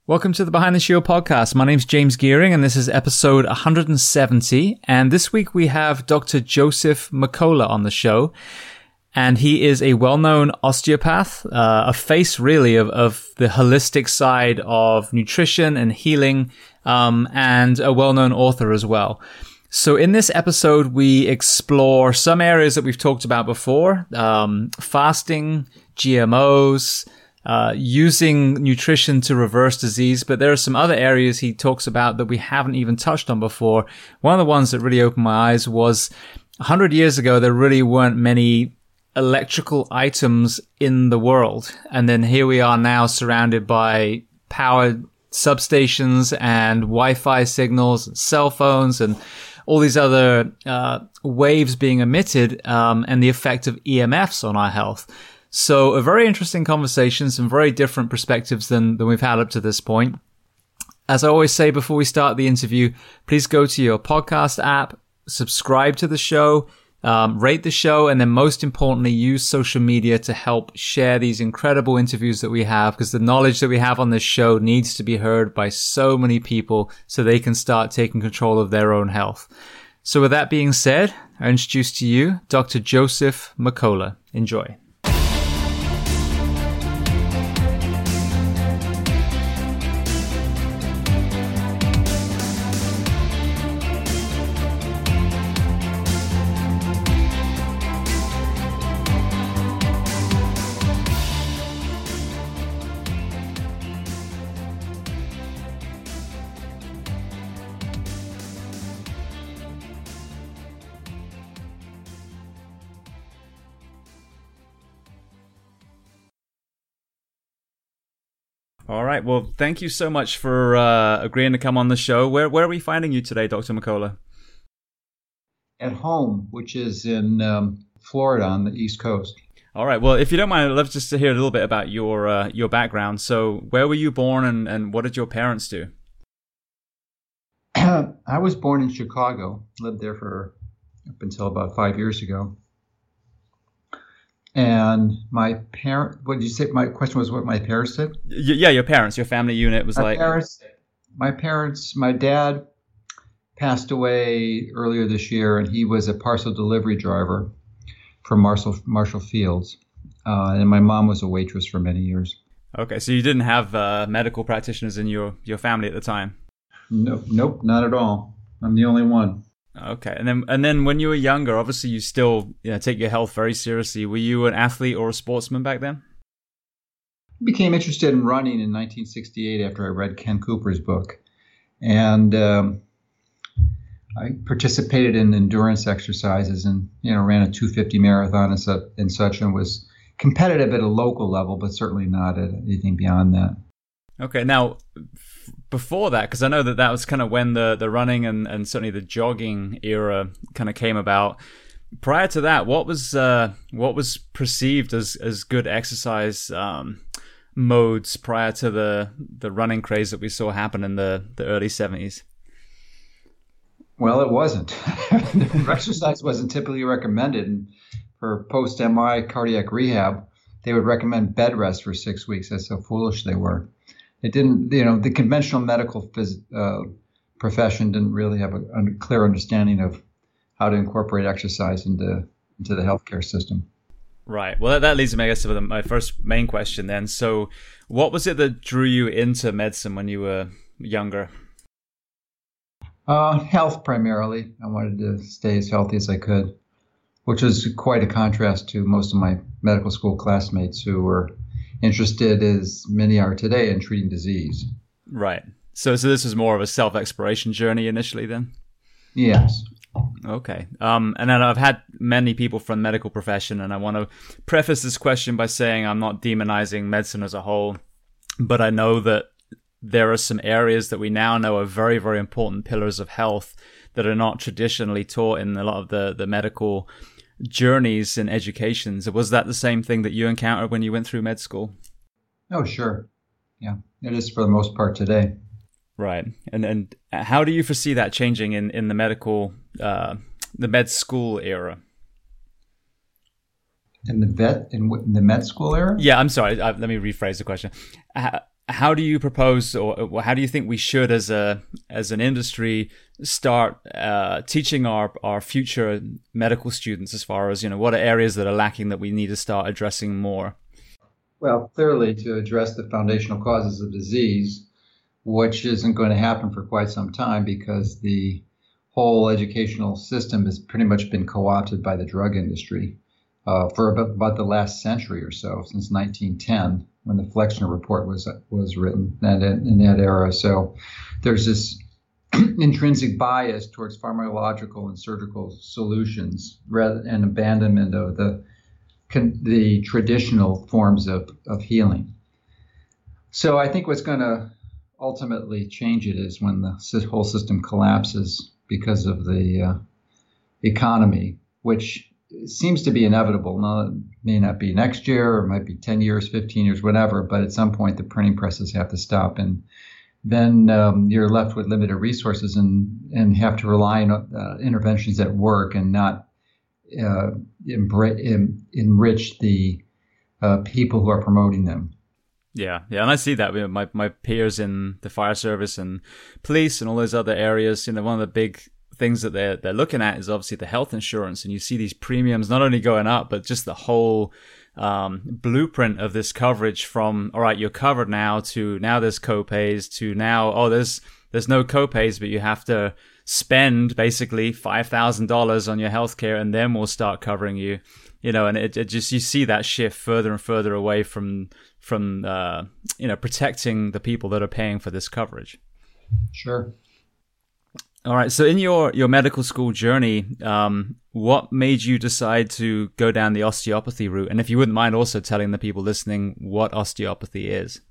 Welcome to the Behind the Shield podcast. My name's James Gearing, and this is episode 170. And this week we have Dr. Joseph Mercola on the show. And he is a well-known osteopath, a face really of the holistic side of nutrition and healing, and a well-known author as well. So in this episode, we explore some areas that we've talked about before, fasting, GMOs, using nutrition to reverse disease, but there are some other areas he talks about that we haven't even touched on before. One of the ones that really opened my eyes was 100 years ago, there really weren't many electrical items in the world. And then here we are now surrounded by powered substations and Wi-Fi signals and cell phones and all these other waves being emitted, and the effect of EMFs on our health. So a very interesting conversation, some very different perspectives than we've had up to this point. As I always say before we start the interview, please go to your podcast app, subscribe to the show, rate the show, and then most importantly, use social media to help share these incredible interviews that we have, because the knowledge that we have on this show needs to be heard by so many people so they can start taking control of their own health. So with that being said, I introduce to you Dr. Joseph Mercola. Enjoy. All right. Well, thank you so much for agreeing to come on the show. Where are we finding you today, Dr. Mercola? At home, which is in Florida on the East Coast. All right. Well, if you don't mind, I'd love just to hear a little bit about your background. So where were you born and what did your parents do? I was born in Chicago, lived there for up until about 5 years ago. And my parent, what did you say? My question was what my parents did? Yeah, your parents, your family unit was my parents, my dad passed away earlier this year, and he was a parcel delivery driver for Marshall Fields. And my mom was a waitress for many years. Okay, so you didn't have medical practitioners in your family at the time? Nope, not at all. I'm the only one. Okay, and then when you were younger, obviously you still take your health very seriously. Were you an athlete or a sportsman back then? I became interested in running in 1968 after I read Ken Cooper's book, and I participated in endurance exercises and ran a 250 marathon and such, and was competitive at a local level, but certainly not at anything beyond that. Okay, now before that, because I know that was kind of when the running and certainly the jogging era kind of came about. Prior to that, what was perceived as good exercise modes prior to the running craze that we saw happen in the early 70s? Well, it wasn't. Exercise wasn't typically recommended. And for post-MI cardiac rehab, they would recommend bed rest for 6 weeks. That's how foolish they were. It didn't, the conventional medical profession didn't really have a clear understanding of how to incorporate exercise into the healthcare system. Right. Well, that leads me, I guess, to my first main question then. So what was it that drew you into medicine when you were younger? Health primarily. I wanted to stay as healthy as I could, which was quite a contrast to most of my medical school classmates who were interested, as many are today, in treating disease. Right. So this was more of a self-exploration journey initially then? Yes. Okay. And then I've had many people from the medical profession, and I want to preface this question by saying I'm not demonizing medicine as a whole, but I know that there are some areas that we now know are very, very important pillars of health that are not traditionally taught in a lot of the medical journeys and educations. Was that the same thing that you encountered when you went through med school? Oh, sure. Yeah, it is for the most part today. Right. And how do you foresee that changing in the medical, the med school era? In the med school era? Yeah, I'm sorry. Let me rephrase the question. how do you propose, or how do you think we should, as an industry, start teaching our future medical students, as far as, what are areas that are lacking that we need to start addressing more? Well, clearly to address the foundational causes of disease, which isn't going to happen for quite some time because the whole educational system has pretty much been co-opted by the drug industry for about the last century or so, since 1910, when the Flexner Report was written in that era. So there's this intrinsic bias towards pharmacological and surgical solutions rather and abandonment of the traditional forms of healing. So I think what's going to ultimately change it is when the whole system collapses because of the economy, which seems to be inevitable. Now, it may not be next year, or it might be 10 years, 15 years, whatever, but at some point the printing presses have to stop. And then you're left with limited resources and have to rely on interventions that work and not enrich the people who are promoting them. Yeah, and I see that with my peers in the fire service and police and all those other areas. One of the big things that they're looking at is obviously the health insurance, and you see these premiums not only going up, but just the whole blueprint of this coverage from, all right, you're covered now, to now there's copays, to now, oh, there's no copays, but you have to spend basically $5,000 on your healthcare, and then we'll start covering you. And it just, you see that shift further and further away from protecting the people that are paying for this coverage. Sure. All right. So in your medical school journey, what made you decide to go down the osteopathy route? And if you wouldn't mind also telling the people listening what osteopathy is.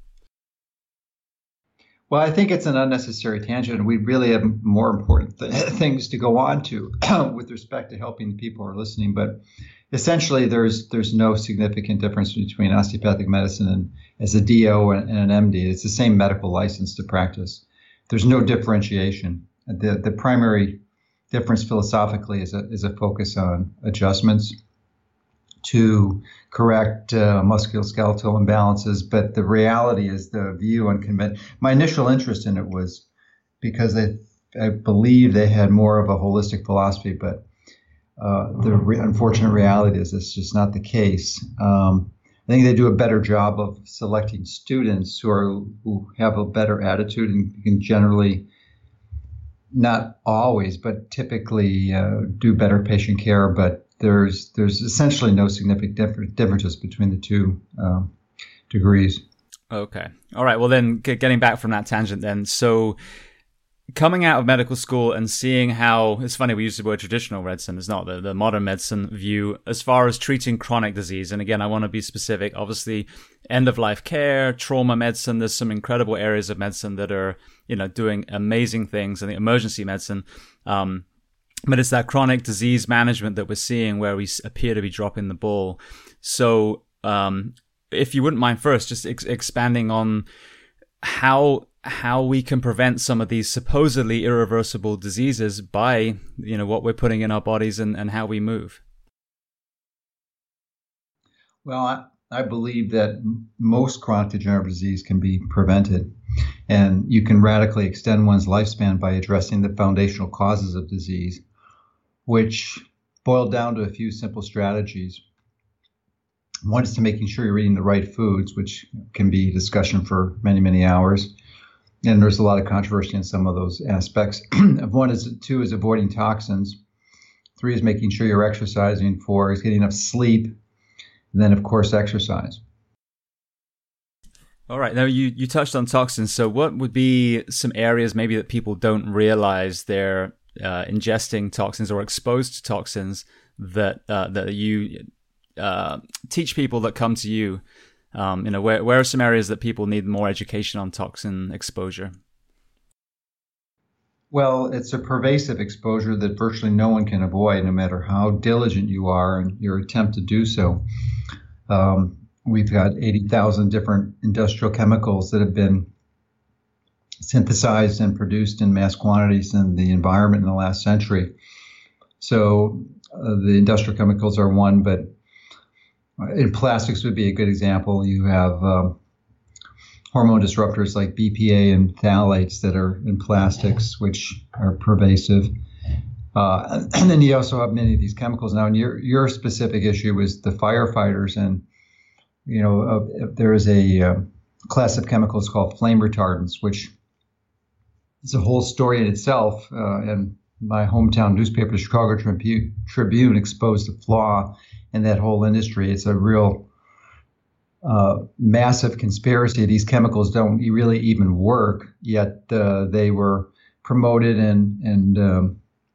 Well, I think it's an unnecessary tangent, and we really have more important things to go on to with respect to helping the people who are listening. But essentially, there's no significant difference between osteopathic medicine and as a DO and an MD. It's the same medical license to practice. There's no differentiation. The primary difference philosophically is a focus on adjustments to correct musculoskeletal imbalances. But the reality is the view on my initial interest in it was because I believe they had more of a holistic philosophy, but the unfortunate reality is it's just not the case. I think they do a better job of selecting students who have a better attitude and can generally, not always, but typically do better patient care. But there's essentially no significant differences between the two degrees. Okay. All right. Well, then getting back from that tangent then. So coming out of medical school and seeing how, it's funny, we use the word traditional medicine, it's not the modern medicine view as far as treating chronic disease. And again, I want to be specific. Obviously, end-of-life care, trauma medicine, there's some incredible areas of medicine that are, doing amazing things, and the emergency medicine. But it's that chronic disease management that we're seeing where we appear to be dropping the ball. So if you wouldn't mind first, just expanding on how we can prevent some of these supposedly irreversible diseases by, what we're putting in our bodies and how we move. Well, I believe that most chronic degenerative disease can be prevented, and you can radically extend one's lifespan by addressing the foundational causes of disease, which boil down to a few simple strategies. One is to making sure you're eating the right foods, which can be a discussion for many, many hours. And there's a lot of controversy in some of those aspects. Two is avoiding toxins. 3 is making sure you're exercising. 4 is getting enough sleep. And then, of course, exercise. All right. Now, you touched on toxins. So what would be some areas maybe that people don't realize they're ingesting toxins or exposed to toxins that you teach people that come to you? Where are some areas that people need more education on toxin exposure? Well, it's a pervasive exposure that virtually no one can avoid, no matter how diligent you are in your attempt to do so. We've got 80,000 different industrial chemicals that have been synthesized and produced in mass quantities in the environment in the last century. So the industrial chemicals are one, but in plastics would be a good example. You have hormone disruptors like BPA and phthalates that are in plastics, which are pervasive. And then you also have many of these chemicals. Now, and your specific issue was the firefighters, and there is a class of chemicals called flame retardants, which is a whole story in itself. And my hometown newspaper, Chicago Tribune, exposed the flaw in that whole industry. It's a real massive conspiracy. These chemicals don't really even work, yet they were promoted and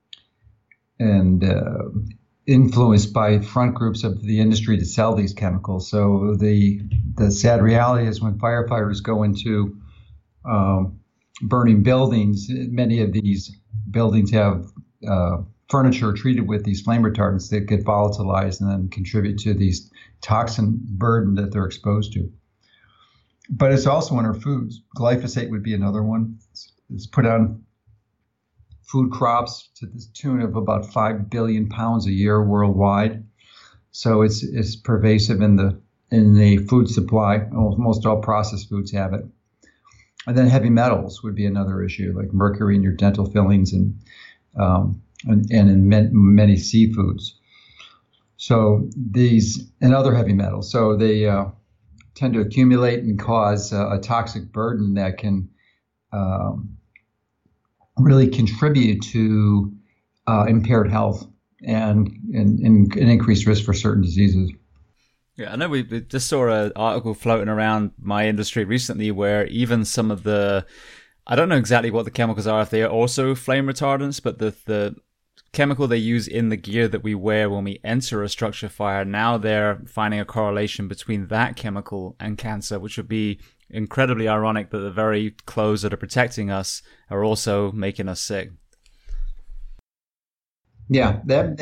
influenced by front groups of the industry to sell these chemicals. So the sad reality is when firefighters go into burning buildings, many of these buildings have furniture treated with these flame retardants that get volatilized and then contribute to these toxin burden that they're exposed to. But it's also in our foods. Glyphosate would be another one. It's put on food crops to the tune of about 5 billion pounds a year worldwide. So it's pervasive in the food supply. Almost all processed foods have it. And then heavy metals would be another issue, like mercury in your dental fillings and in many seafoods. So these and other heavy metals. So they tend to accumulate and cause a toxic burden that can really contribute to impaired health and increased risk for certain diseases. Yeah, I know we just saw an article floating around my industry recently where even some of I don't know exactly what the chemicals are, if they are also flame retardants, but the chemical they use in the gear that we wear when we enter a structure fire, now they're finding a correlation between that chemical and cancer, which would be incredibly ironic that the very clothes that are protecting us are also making us sick. Yeah,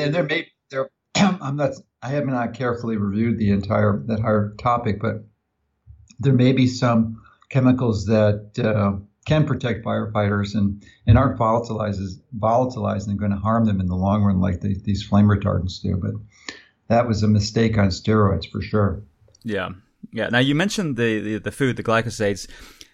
I have not carefully reviewed the entire topic, but there may be some chemicals that can protect firefighters and aren't volatilized and going to harm them in the long run like these flame retardants do. But that was a mistake on steroids for sure. Yeah. Yeah. Now you mentioned the food, the glycosates.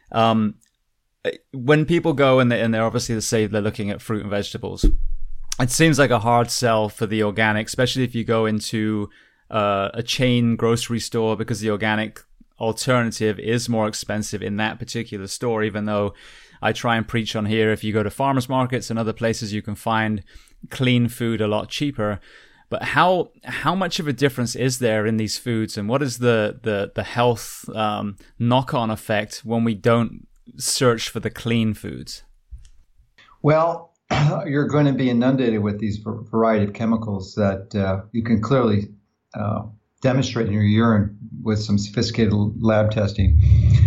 When people go and they're obviously say they're looking at fruit and vegetables, it seems like a hard sell for the organic, especially if you go into a chain grocery store, because the organic alternative is more expensive in that particular store, even though I try and preach on here, if you go to farmers markets and other places, you can find clean food a lot cheaper. But how much of a difference is there in these foods, and what is the health knock-on effect when we don't search for the clean foods? Well, you're going to be inundated with these variety of chemicals that you can clearly demonstrate in your urine with some sophisticated lab testing.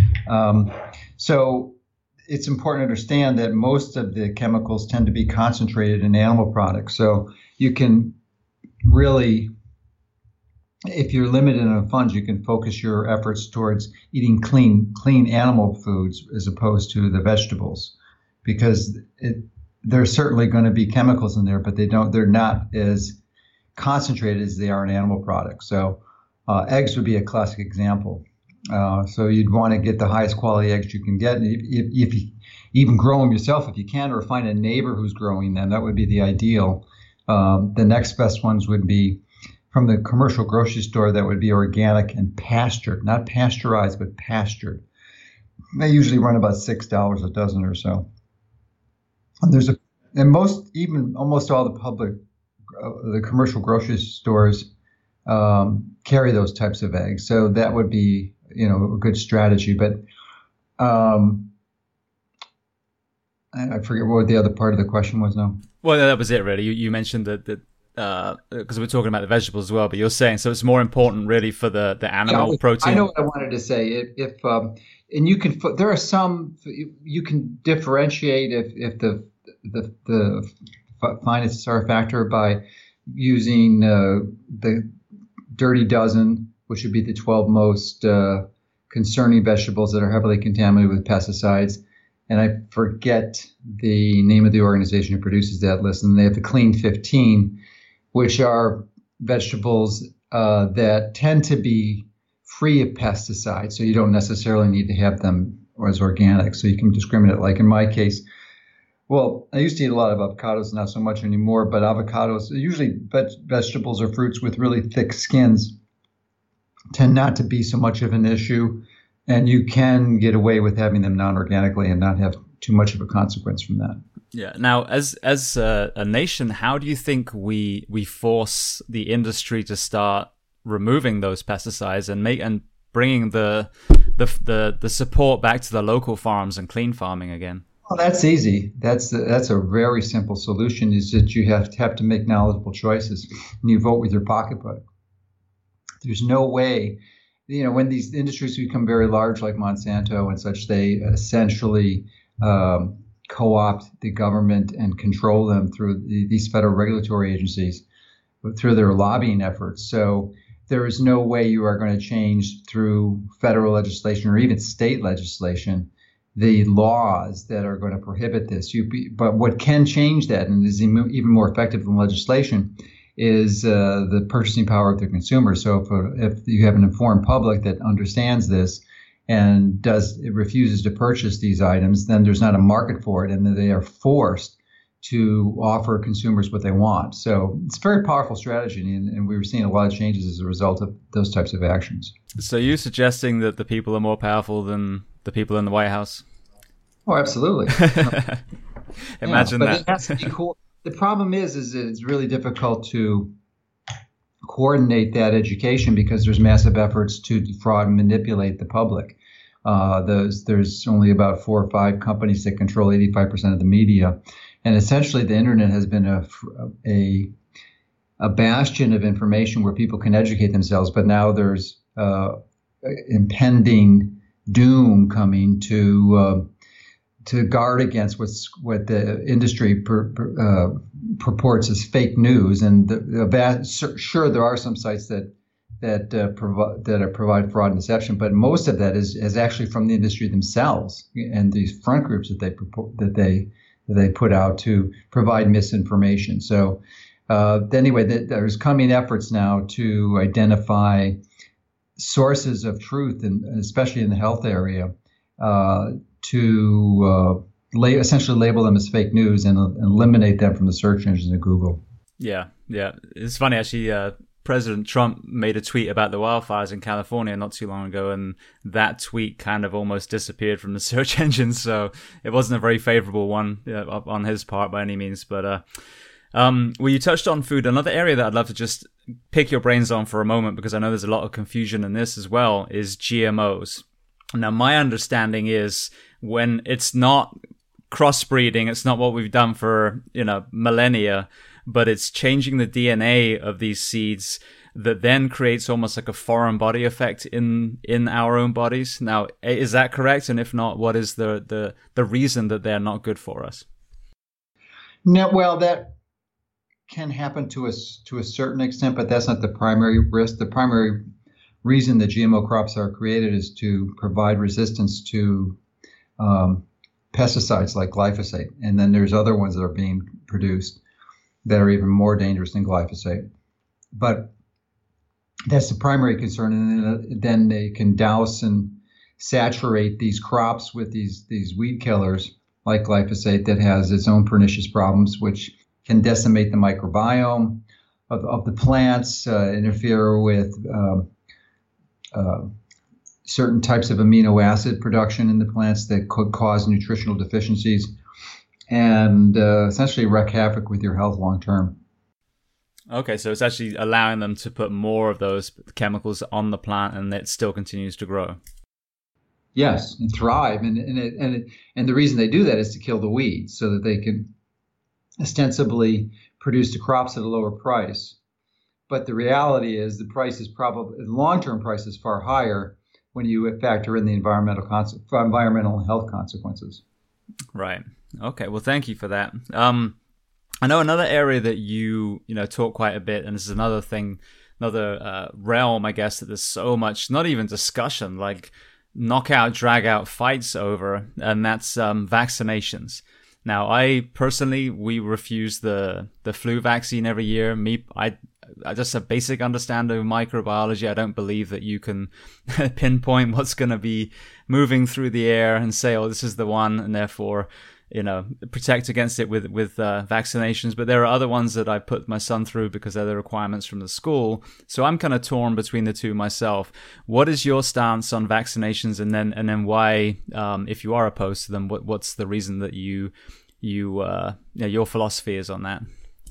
So it's important to understand that most of the chemicals tend to be concentrated in animal products. So you can really, if you're limited on funds, you can focus your efforts towards eating clean animal foods as opposed to the vegetables, because there's certainly going to be chemicals in there, but they're not as concentrated as they are in animal products. So eggs would be a classic example. So you'd want to get the highest quality eggs you can get. And if you even grow them yourself, if you can, or find a neighbor who's growing them, that would be the ideal. The next best ones would be from the commercial grocery store that would be organic and pastured, not pasteurized, but pastured. They usually run about $6 a dozen or so. And almost all the public, the commercial grocery stores carry those types of eggs. So that would be, a good strategy. But I forget what the other part of the question was now. Well, that was it really. You mentioned that because we're talking about the vegetables as well, but you're saying so it's more important really for the animal protein. I know what I wanted to say. And you can, there are some you can differentiate if the finest star factor by using the Dirty Dozen, which would be the 12 most concerning vegetables that are heavily contaminated with pesticides. And I forget the name of the organization who produces that list. And they have the Clean 15, which are vegetables that tend to be free of pesticides. So you don't necessarily need to have them as organic. So you can discriminate. Like in my case, well, I used to eat a lot of avocados, not so much anymore, but avocados, usually vegetables or fruits with really thick skins, tend not to be so much of an issue. And you can get away with having them non-organically and not have too much of a consequence from that. Yeah. Now, as a nation, how do you think we force the industry to start removing those pesticides and bringing the support back to the local farms and clean farming again? Well, that's easy. That's a very simple solution. Is that you have to make knowledgeable choices, and you vote with your pocketbook. There's no way, when these industries become very large, like Monsanto and such, they essentially co-opt the government and control them through these federal regulatory agencies, through their lobbying efforts. So there is no way you are going to change through federal legislation or even state legislation the laws that are going to prohibit this. But what can change that, and is even more effective than legislation, is the purchasing power of the consumer. So if you have an informed public that understands this and refuses to purchase these items, then there's not a market for it, and then they are forced to offer consumers what they want. So it's a very powerful strategy, and we were seeing a lot of changes as a result of those types of actions. So you're suggesting that the people are more powerful than the people in the White House? Oh, absolutely. Imagine that. It has to be cool. The problem is it's really difficult to coordinate that education because there's massive efforts to defraud and manipulate the public. There's only about 4 or 5 companies that control 85% of the media, and essentially the internet has been a bastion of information where people can educate themselves. But now there's impending doom coming to guard against what the industry purports as fake news. And sure, there are some sites that provide fraud and deception, but most of that is actually from the industry themselves and these front groups that they put out to provide misinformation. So anyway, there's coming efforts now to identify sources of truth, and especially in the health area, to essentially label them as fake news and eliminate them from the search engines of Google. Yeah. It's funny, actually. President Trump made a tweet about the wildfires in California not too long ago, and that tweet kind of almost disappeared from the search engines. So it wasn't a very favorable one on his part by any means. But well, you touched on food. Another area that I'd love to just pick your brains on for a moment, because I know there's a lot of confusion in this as well, is GMOs. Now, my understanding is when it's not crossbreeding, it's not what we've done for, millennia, but it's changing the DNA of these seeds that then creates almost like a foreign body effect in our own bodies. Now, is that correct? And if not, what is the reason that they're not good for us? No, well, that can happen to us to a certain extent, but that's not the primary risk. The primary reason that GMO crops are created is to provide resistance to pesticides like glyphosate. And then there's other ones that are being produced that are even more dangerous than glyphosate. But that's the primary concern. And then they can douse and saturate these crops with these weed killers like glyphosate that has its own pernicious problems, which can decimate the microbiome of the plants, interfere with certain types of amino acid production in the plants that could cause nutritional deficiencies, and essentially wreak havoc with your health long term. Okay, so it's actually allowing them to put more of those chemicals on the plant, and it still continues to grow. Yes, and thrive, and the reason they do that is to kill the weeds, so that they can ostensibly produce the crops at a lower price. But the reality is the long-term price is far higher when you factor in the environmental and health consequences. Right. Okay. Well, thank you for that. I know another area that you talk quite a bit, and this is another realm, I guess, that there's so much, not even discussion, like knockout, drag out fights over, and that's vaccinations. Now, we refuse the flu vaccine every year. just a basic understanding of microbiology. I don't believe that you can pinpoint what's going to be moving through the air and say, oh, this is the one, and therefore, protect against it with vaccinations. But there are other ones that I put my son through because they're the requirements from the school. So I'm kind of torn between the two myself. What is your stance on vaccinations, and then why, if you are opposed to them, what's the reason that your philosophy is on that?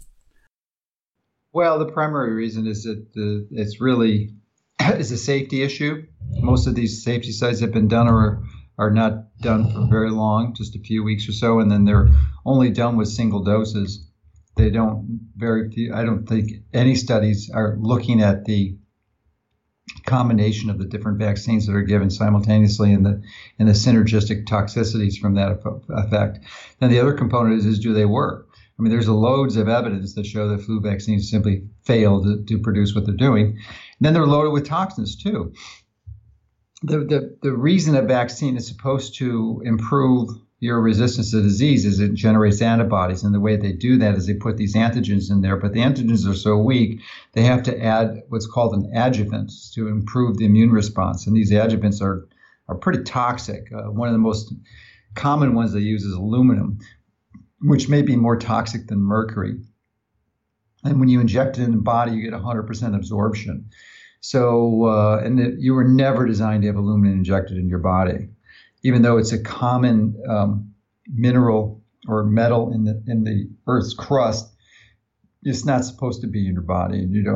Well, the primary reason is that it's really is a safety issue. Most of these safety studies have been done or are not done for very long, just a few weeks or so, and then they're only done with single doses. I don't think any studies are looking at the combination of the different vaccines that are given simultaneously and the synergistic toxicities from that effect. Then the other component is do they work? I mean, there's loads of evidence that show that flu vaccines simply fail to produce what they're doing. And then they're loaded with toxins too. The reason a vaccine is supposed to improve your resistance to disease is it generates antibodies. And the way they do that is they put these antigens in there, but the antigens are so weak, they have to add what's called an adjuvant to improve the immune response. And these adjuvants are pretty toxic. One of the most common ones they use is aluminum, which may be more toxic than mercury. And when you inject it in the body, you get 100% absorption. So, you were never designed to have aluminum injected in your body, even though it's a common mineral or metal in the Earth's crust. It's not supposed to be in your body, and we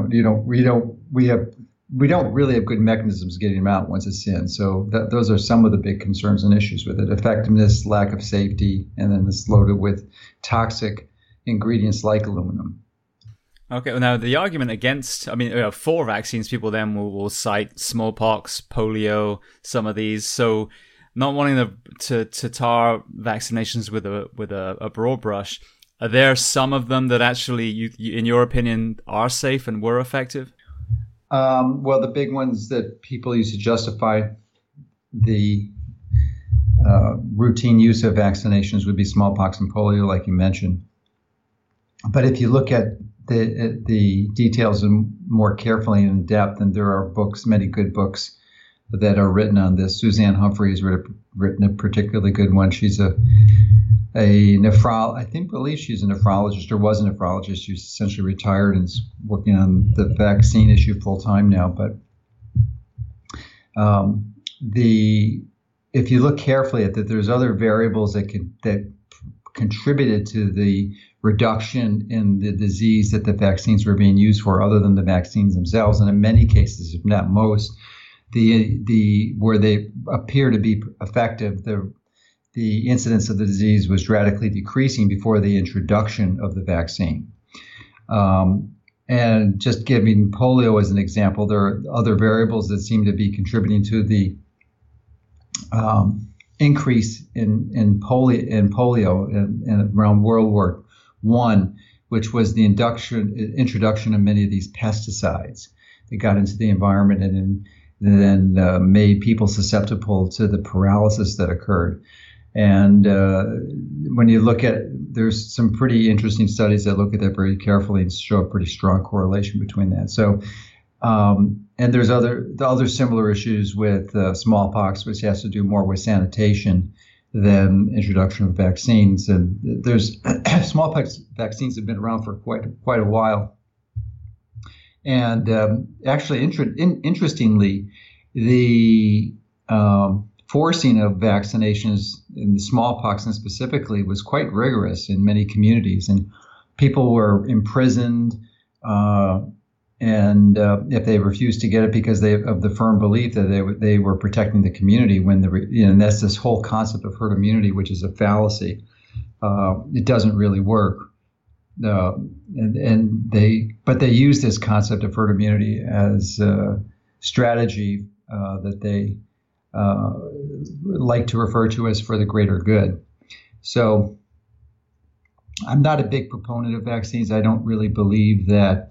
don't really have good mechanisms getting them out once it's in. So those are some of the big concerns and issues with it: effectiveness, lack of safety, and then it's loaded with toxic ingredients like aluminum. Okay, well, now the argument against, for vaccines, people then will cite smallpox, polio, some of these. So, not wanting to tar vaccinations with a broad brush, are there some of them that actually, you, in your opinion, are safe and were effective? Well, the big ones that people use to justify the routine use of vaccinations would be smallpox and polio, like you mentioned. But if you look at the details more carefully and in depth, and there are many good books that are written on this. Suzanne Humphrey has written a particularly good one. She's I believe she's a nephrologist, or was a nephrologist. She's essentially retired and is working on the vaccine issue full time now. But if you look carefully at that, there's other variables that contributed to the reduction in the disease that the vaccines were being used for, other than the vaccines themselves. And in many cases, if not most, where they appear to be effective, the incidence of the disease was radically decreasing before the introduction of the vaccine. And just giving polio as an example, there are other variables that seem to be contributing to the increase in polio in around World War I, which was the introduction of many of these pesticides that got into the environment and then made people susceptible to the paralysis that occurred. And when you look at, there's some pretty interesting studies that look at that very carefully and show a pretty strong correlation between that. So, and there's other similar issues with smallpox, which has to do more with sanitation than introduction of vaccines. And there's smallpox vaccines have been around for quite a while. And actually, interestingly, the forcing of vaccinations in the smallpox and specifically was quite rigorous in many communities, and people were imprisoned and if they refused to get it because of the firm belief that they were protecting the community, and that's this whole concept of herd immunity, which is a fallacy. It doesn't really work. But they use this concept of herd immunity as a strategy that they like to refer to as for the greater good. So I'm not a big proponent of vaccines. I don't really believe that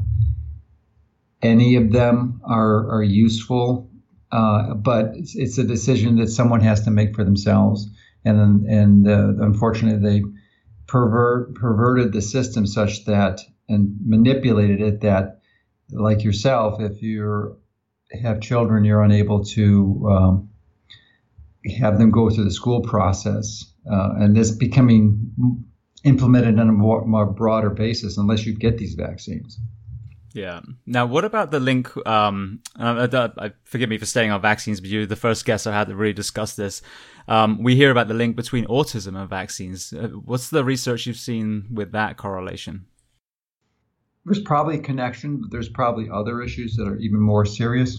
any of them are useful, but it's a decision that someone has to make for themselves. And unfortunately, they perverted the system such that, and manipulated it, that like yourself, if you have children, you're unable to have them go through the school process, and this becoming implemented on a more broader basis unless you get these vaccines. Yeah. Now, what about the link? Forgive me for staying on vaccines, but you're the first guest I had to really discuss this. We hear about the link between autism and vaccines. What's the research you've seen with that correlation? There's probably a connection, but there's probably other issues that are even more serious.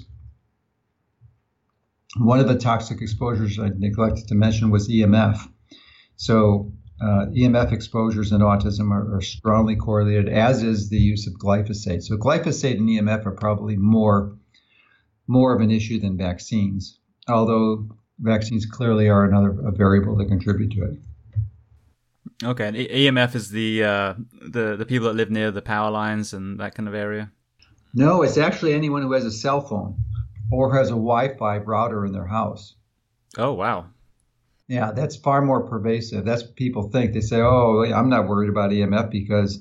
One of the toxic exposures I neglected to mention was EMF. So EMF exposures in autism are strongly correlated, as is the use of glyphosate. So glyphosate and EMF are probably more of an issue than vaccines, although vaccines clearly are a variable that contribute to it. Okay, and EMF is the people that live near the power lines and that kind of area? No, it's actually anyone who has a cell phone or has a Wi-Fi router in their house. Oh, wow. Yeah, that's far more pervasive. That's what people think. They say, "Oh, I'm not worried about EMF because,"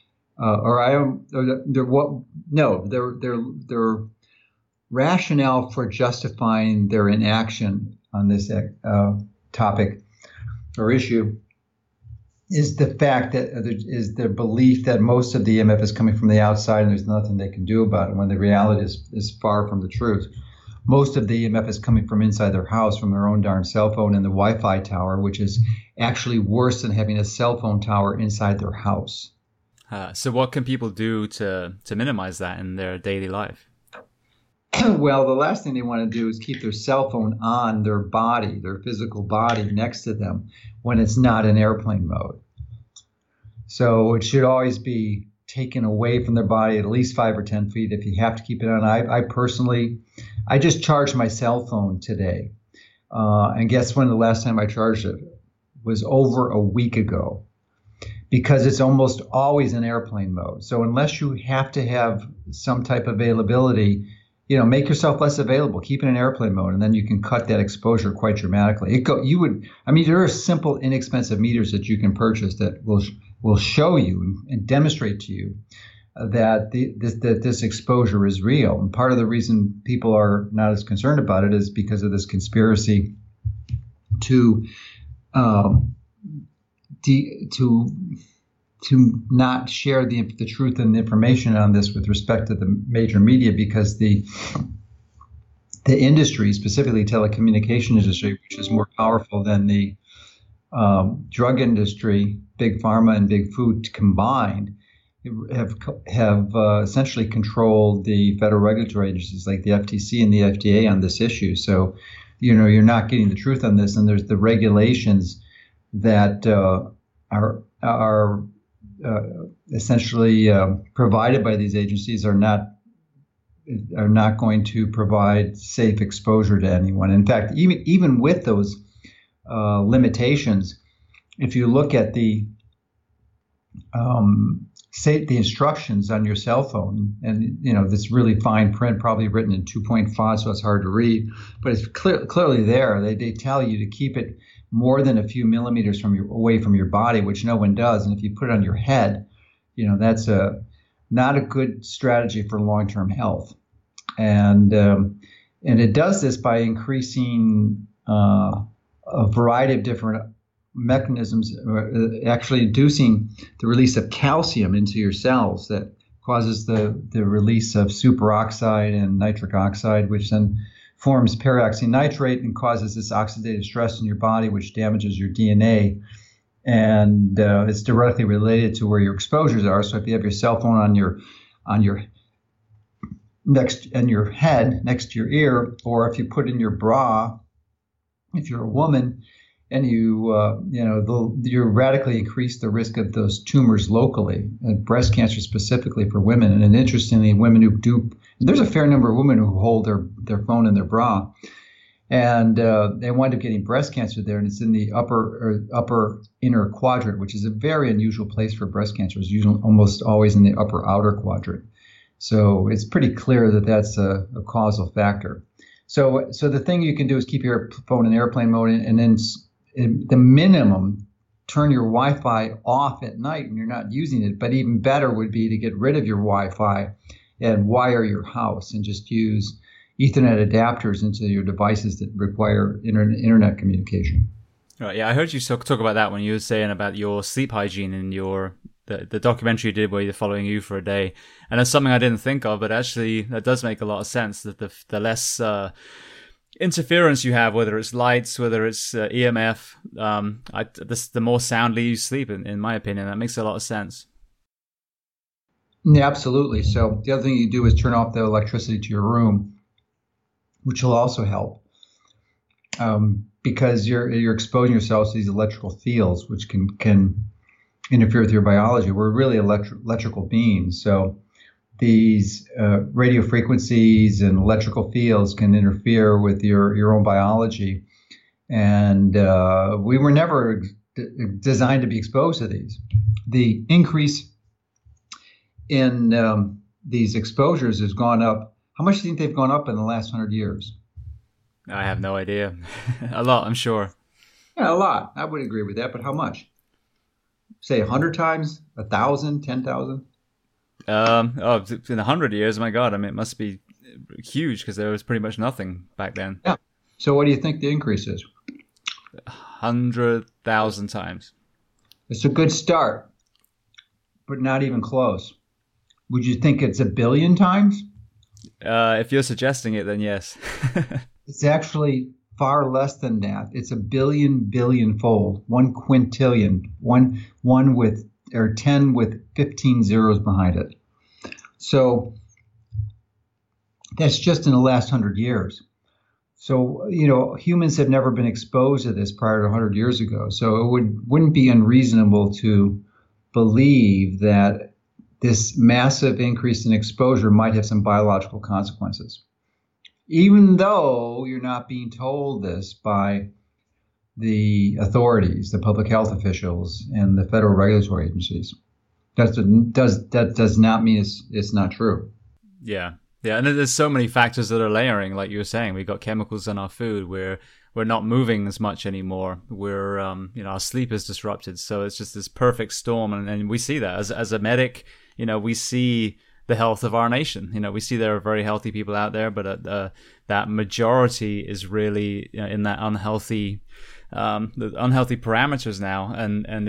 their rationale for justifying their inaction on this topic or issue is the fact that is their belief that most of the EMF is coming from the outside and there's nothing they can do about it, when the reality is far from the truth. Most of the EMF is coming from inside their house, from their own darn cell phone and the Wi-Fi tower, which is actually worse than having a cell phone tower inside their house. So what can people do to minimize that in their daily life? Well, the last thing they want to do is keep their cell phone on their body, their physical body next to them when it's not in airplane mode. So it should always be taken away from their body at least 5 or 10 feet if you have to keep it on. I just charged my cell phone today. And guess when the last time I charged it? Was over a week ago, because it's almost always in airplane mode. So unless you have to have some type of availability, make yourself less available, keep it in airplane mode, and then you can cut that exposure quite dramatically. There are simple, inexpensive meters that you can purchase that will show you and demonstrate to you that this exposure is real. And part of the reason people are not as concerned about it is because of this conspiracy to not share the truth and the information on this with respect to the major media, because the industry, specifically telecommunication industry, which is more powerful than the drug industry, big pharma and big food combined, have essentially controlled the federal regulatory agencies like the FTC and the FDA on this issue. So, you're not getting the truth on this, and there's the regulations that are essentially provided by these agencies are not going to provide safe exposure to anyone. In fact, even with those limitations, if you look at the instructions on your cell phone, and this really fine print, probably written in 2-point font, so it's hard to read, but it's clearly there. They tell you to keep it more than a few millimeters away from your body, which no one does. And if you put it on your head, that's not a good strategy for long-term health. And it does this by increasing a variety of different mechanisms, actually inducing the release of calcium into your cells that causes the release of superoxide and nitric oxide, which then forms peroxynitrate and causes this oxidative stress in your body, which damages your DNA. And it's directly related to where your exposures are. So if you have your cell phone on your head next to your ear, or if you put in your bra, if you're a woman, and you radically increase the risk of those tumors locally, and breast cancer specifically for women. And interestingly, women who do, there's a fair number of women who hold their phone in their bra, and they wind up getting breast cancer there, and it's in the upper inner quadrant, which is a very unusual place for breast cancer. It's usually almost always in the upper outer quadrant. So it's pretty clear that that's a causal factor. So the thing you can do is keep your phone in airplane mode, and then the minimum, turn your Wi-Fi off at night when you're not using it. But even better would be to get rid of your Wi-Fi and wire your house and just use Ethernet adapters into your devices that require internet communication. Right. Yeah, I heard you talk about that when you were saying about your sleep hygiene in the documentary you did where you're following you for a day, and that's something I didn't think of, but actually that does make a lot of sense. That the less interference you have, whether it's lights, whether it's EMF, the more soundly you sleep. In my opinion, that makes a lot of sense. Yeah, absolutely. So the other thing you do is turn off the electricity to your room, which will also help. Because you're exposing yourself to these electrical fields, which can interfere with your biology. We're really electrical beings, so these radio frequencies and electrical fields can interfere with your own biology, and we were never designed to be exposed to these. The increase in these exposures has gone up. How much do you think they've gone up in the last 100 years? I have no idea. A lot, I'm sure. Yeah, a lot. I would agree with that, but how much? Say 100 times, 1,000, 10,000? In 100 years, my God, I mean, it must be huge because there was pretty much nothing back then. Yeah. So what do you think the increase is? 100,000 times. It's a good start, but not even close. Would you think it's 1 billion times? If you're suggesting it, then yes. It's actually far less than that. It's 1 billion fold, 1 quintillion, one with, or 10 with 15 zeros behind it. So that's just in the last 100 years. So, humans have never been exposed to this prior to 100 years ago. So it wouldn't be unreasonable to believe that this massive increase in exposure might have some biological consequences, even though you're not being told this by the authorities, the public health officials, and the federal regulatory agencies. That does not mean it's not true. Yeah. Yeah, and there's so many factors that are layering, like you were saying. We've got chemicals in our food. We're not moving as much anymore. We're our sleep is disrupted. So it's just this perfect storm, and we see that as a medic. We see the health of our nation. We see there are very healthy people out there, but that majority is really in that unhealthy, the unhealthy parameters now, and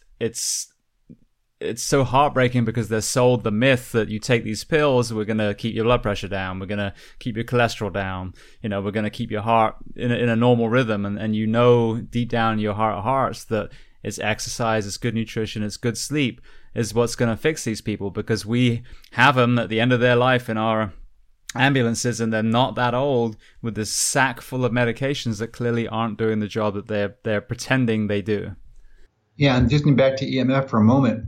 it's so heartbreaking because they're sold the myth that you take these pills, we're going to keep your blood pressure down, we're going to keep your cholesterol down, we're going to keep your heart in a normal rhythm, and deep down in your heart of hearts that it's exercise, it's good nutrition, it's good sleep is what's going to fix these people, because we have them at the end of their life in our ambulances, and they're not that old with this sack full of medications that clearly aren't doing the job that they're pretending they do. Yeah, and just getting back to EMF for a moment,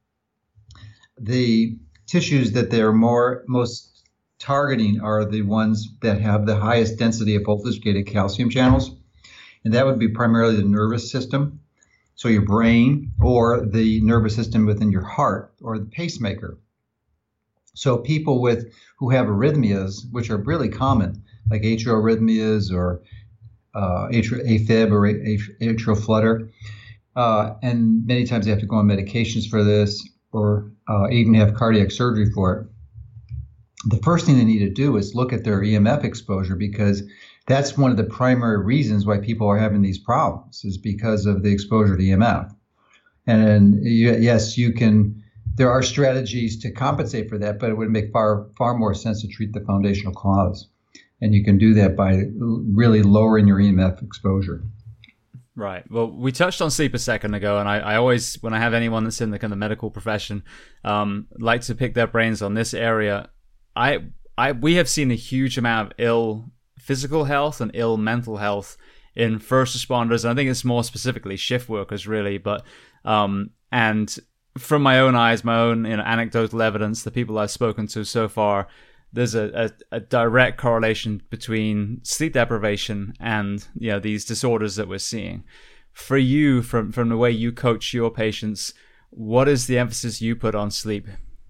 the tissues that they're most targeting are the ones that have the highest density of voltage-gated calcium channels, and that would be primarily the nervous system, so your brain, or the nervous system within your heart, or the pacemaker. So people who have arrhythmias, which are really common, like atrial arrhythmias or AFib or atrial flutter, and many times they have to go on medications for this, or even have cardiac surgery for it. The first thing they need to do is look at their EMF exposure, because that's one of the primary reasons why people are having these problems, is because of the exposure to EMF. And yes, there are strategies to compensate for that, but it would make far more sense to treat the foundational cause. And you can do that by really lowering your EMF exposure. Right. Well, we touched on sleep a second ago, and I always, when I have anyone that's in the kind of medical profession, like to pick their brains on this area. We have seen a huge amount of ill physical health and ill mental health in first responders, and I think it's more specifically shift workers, really. But and from my own eyes, my own anecdotal evidence, the people I've spoken to so far, there's a direct correlation between sleep deprivation and these disorders that we're seeing. For you, from the way you coach your patients, what is the emphasis you put on sleep?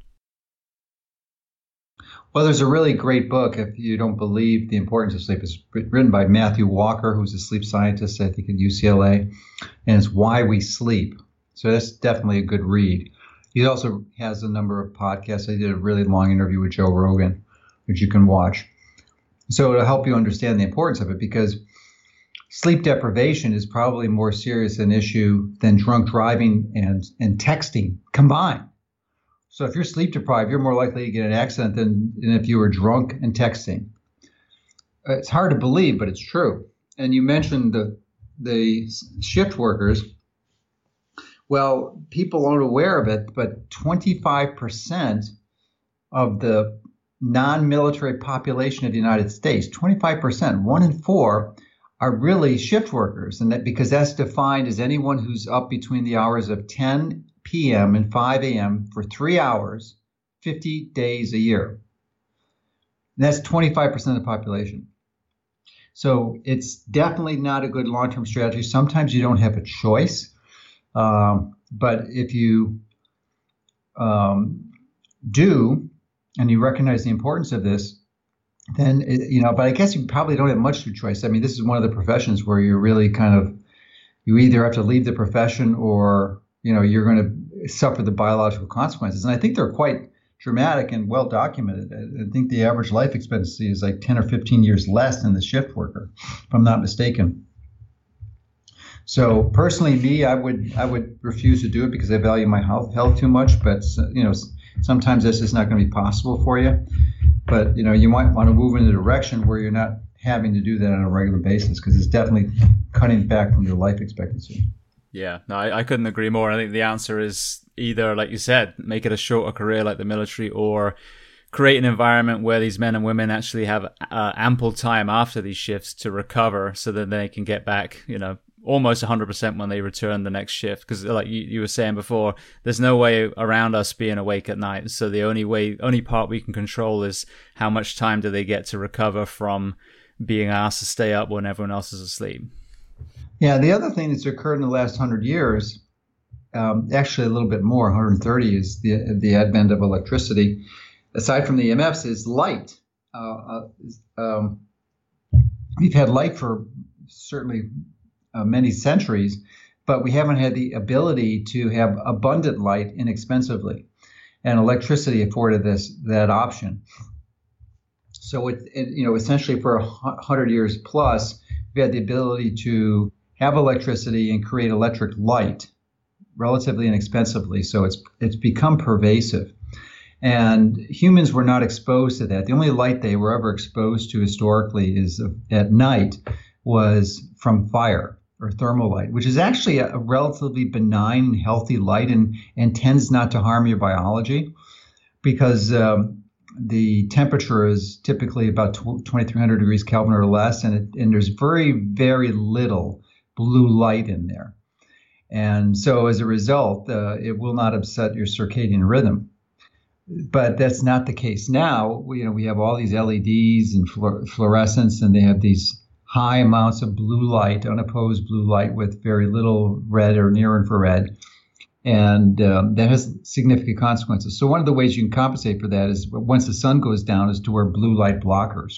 Well, there's a really great book, if you don't believe the importance of sleep. It's written by Matthew Walker, who's a sleep scientist, I think, at UCLA, and it's Why We Sleep. So that's definitely a good read. He also has a number of podcasts. I did a really long interview with Joe Rogan, which you can watch. So it'll help you understand the importance of it, because sleep deprivation is probably more serious an issue than drunk driving and texting combined. So if you're sleep deprived, you're more likely to get an accident than if you were drunk and texting. It's hard to believe, but it's true. And you mentioned the shift workers. Well, people aren't aware of it, but 25% of the non-military population of the United States, 25%, 1 in 4, are really shift workers. And that because that's defined as anyone who's up between the hours of 10 p.m. and 5 a.m. for 3 hours, 50 days a year. And that's 25% of the population. So it's definitely not a good long-term strategy. Sometimes you don't have a choice. But if you do, and you recognize the importance of this, then, but I guess you probably don't have much of a choice. I mean, this is one of the professions where you're really you either have to leave the profession or, you're going to suffer the biological consequences. And I think they're quite dramatic and well documented. I think the average life expectancy is like 10 or 15 years less than the shift worker, if I'm not mistaken. So personally, me, I would refuse to do it because I value my health too much. But sometimes this is not going to be possible for you. But you might want to move in a direction where you're not having to do that on a regular basis, because it's definitely cutting back from your life expectancy. Yeah, no, I couldn't agree more. I think the answer is either, like you said, make it a shorter career like the military, or create an environment where these men and women actually have ample time after these shifts to recover, so that they can get back, almost 100% when they return the next shift. Because like you were saying before, there's no way around us being awake at night. So the only part we can control is how much time do they get to recover from being asked to stay up when everyone else is asleep. Yeah, the other thing that's occurred in the last 100 years, actually a little bit more, 130, is the advent of electricity. Aside from the EMFs, is light. We've had light for certainly many centuries, but we haven't had the ability to have abundant light inexpensively, and electricity afforded that option. So essentially for 100 years plus, we had the ability to have electricity and create electric light relatively inexpensively. So it's become pervasive, and humans were not exposed to that. The only light they were ever exposed to historically is at night was from fire or thermal light, which is actually a relatively benign, healthy light, and tends not to harm your biology, because the temperature is typically about 2,300 degrees Kelvin or less, and there's very, very little blue light in there. And so as a result, it will not upset your circadian rhythm. But that's not the case now. We have all these LEDs and fluorescence, and they have these high amounts of blue light, unopposed blue light with very little red or near infrared. And that has significant consequences. So one of the ways you can compensate for that is, once the sun goes down, is to wear blue light blockers,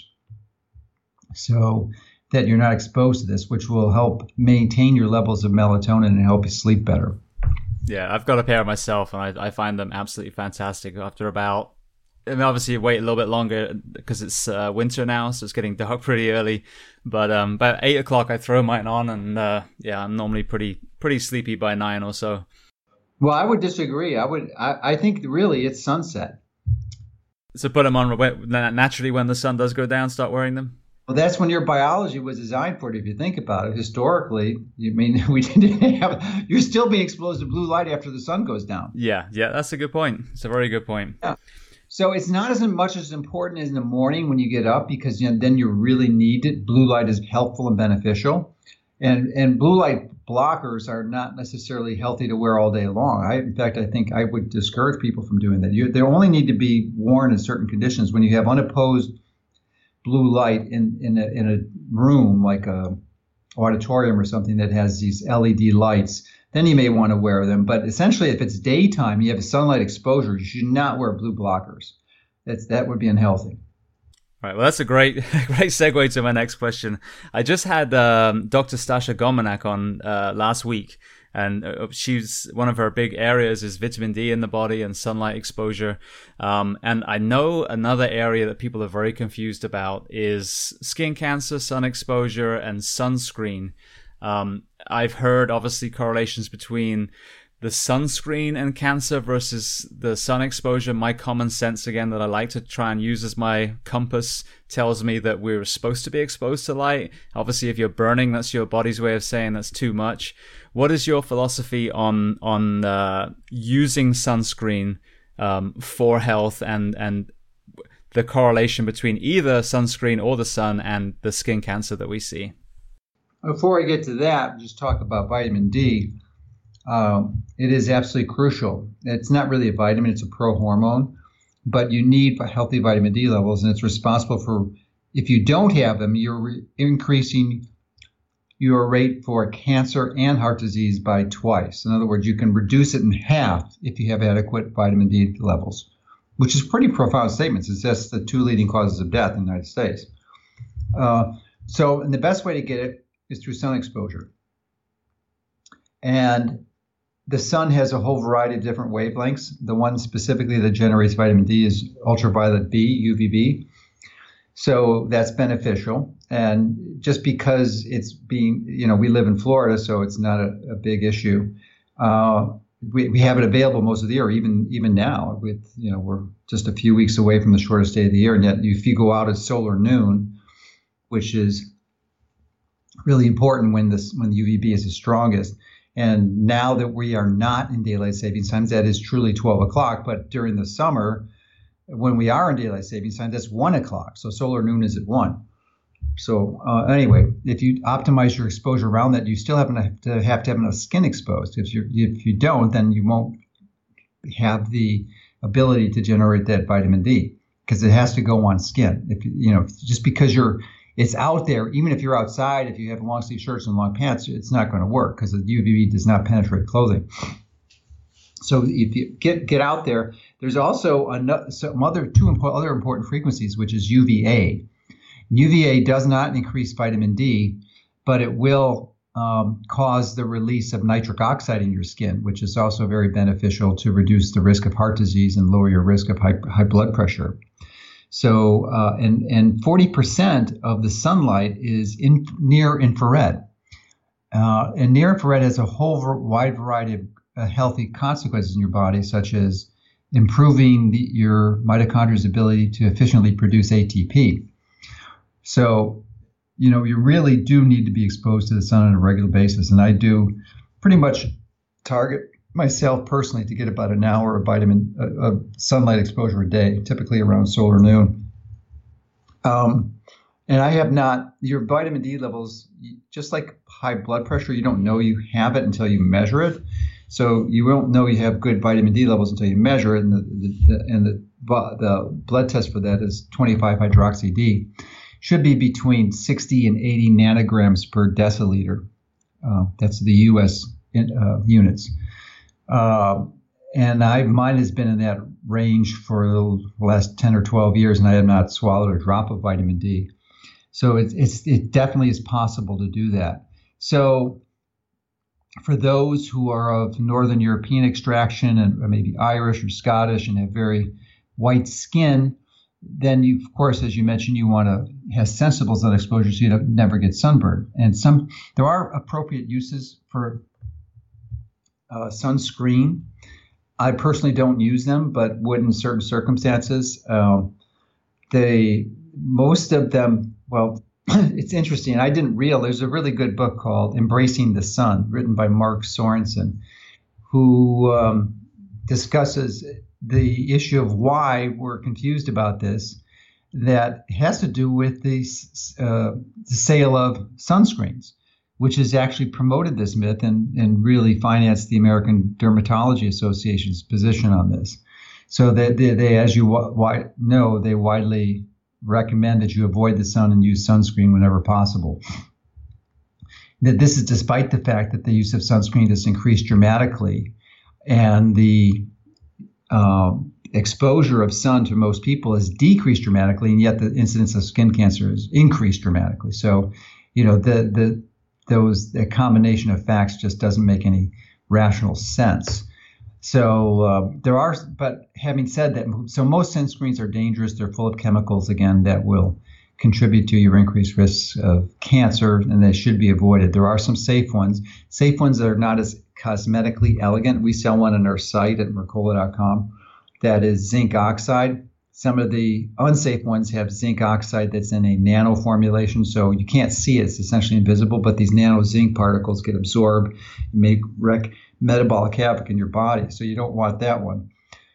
so that you're not exposed to this, which will help maintain your levels of melatonin and help you sleep better. Yeah, I've got a pair myself, and I find them absolutely fantastic. After obviously you wait a little bit longer because it's winter now, so it's getting dark pretty early. But about 8 o'clock, I throw mine on, and I'm normally pretty sleepy by 9 or so. Well, I would disagree. I think really it's sunset. So put them on naturally when the sun does go down. Start wearing them. Well, that's when your biology was designed for it. If you think about it, historically, we didn't have. You're still being exposed to blue light after the sun goes down. Yeah, that's a good point. It's a very good point. Yeah. So it's not as much as important as in the morning when you get up, because then you really need it. Blue light is helpful and beneficial, and blue light blockers are not necessarily healthy to wear all day long. In fact, I think I would discourage people from doing that. They only need to be worn in certain conditions. When you have unopposed blue light in a room like a auditorium or something that has these LED lights, then you may want to wear them. But essentially, if it's daytime, you have a sunlight exposure, you should not wear blue blockers. That would be unhealthy. All right, well, that's a great segue to my next question. I just had Dr. Stasha Gomenak on last week, and she's one of her big areas is vitamin D in the body and sunlight exposure. And I know another area that people are very confused about is skin cancer, sun exposure, and sunscreen. I've heard obviously correlations between the sunscreen and cancer versus the sun exposure. My common sense, again, that I like to try and use as my compass, tells me that we're supposed to be exposed to light. Obviously, if you're burning, that's your body's way of saying that's too much. What is your philosophy on using sunscreen for health and the correlation between either sunscreen or the sun and the skin cancer that we see? Before I get to that, just talk about vitamin D. It is absolutely crucial. It's not really a vitamin, it's a prohormone, but you need healthy vitamin D levels, and it's responsible for, if you don't have them, you're increasing your rate for cancer and heart disease by twice. In other words, you can reduce it in half if you have adequate vitamin D levels, which is a pretty profound statement. It's just the 2 leading causes of death in the United States. And the best way to get it is through sun exposure. And the sun has a whole variety of different wavelengths. The one specifically that generates vitamin D is ultraviolet B, UVB. So that's beneficial. And just because it's being, we live in Florida, so it's not a big issue. We have it available most of the year, even now. We're just a few weeks away from the shortest day of the year. And yet if you go out at solar noon, which is really important when the UVB is the strongest. And now that we are not in daylight savings time, that is truly 12 o'clock. But during the summer, when we are in daylight savings time, that's 1 o'clock. So solar noon is at 1. So anyway, if you optimize your exposure around that, you still have to have enough skin exposed. If you don't, then you won't have the ability to generate that vitamin D because it has to go on skin. Just because it's out there, even if you're outside, if you have long sleeve shirts and long pants, it's not going to work because the UVB does not penetrate clothing. So if you get out there, there's also other important frequencies, which is UVA. UVA does not increase vitamin D, but it will cause the release of nitric oxide in your skin, which is also very beneficial to reduce the risk of heart disease and lower your risk of high blood pressure. So, and 40% of the sunlight is near infrared. And near infrared has a whole wide variety of healthy consequences in your body, such as improving your mitochondria's ability to efficiently produce ATP. So, you really do need to be exposed to the sun on a regular basis. And I do pretty much target myself personally to get about an hour of sunlight exposure a day, typically around solar noon. And I have not, your vitamin D levels, just like high blood pressure, you don't know you have it until you measure it. So you won't know you have good vitamin D levels until you measure it. And the blood test for that is 25-hydroxy-D. Should be between 60 and 80 nanograms per deciliter. That's the U.S. units. And mine has been in that range for the last 10 or 12 years, and I have not swallowed a drop of vitamin D. So it definitely is possible to do that. So for those who are of Northern European extraction and maybe Irish or Scottish and have very white skin, then you, of course, as you mentioned, you want to have sensible sun exposure so you never get sunburned. And there are appropriate uses for sunscreen. I personally don't use them, but would in certain circumstances. Most of them, well, it's interesting. I didn't realize there's a really good book called Embracing the Sun, written by Mark Sorensen, who discusses the issue of why we're confused about this. That has to do with the sale of sunscreens, which has actually promoted this myth and really financed the American Dermatology Association's position on this. So they as you know, they widely recommend that you avoid the sun and use sunscreen whenever possible. That this is despite the fact that the use of sunscreen has increased dramatically, and the exposure of sun to most people has decreased dramatically, and yet the incidence of skin cancer has increased dramatically. So, the the combination of facts just doesn't make any rational sense. So but having said that, so most sunscreens are dangerous. They're full of chemicals, again, that will contribute to your increased risks of cancer, and they should be avoided. There are some safe ones that are not as cosmetically elegant. We sell one on our site at Mercola.com that is zinc oxide. Some of the unsafe ones have zinc oxide that's in a nano formulation, so you can't see it. It's essentially invisible, but these nano zinc particles get absorbed and wreak metabolic havoc in your body, so you don't want that one.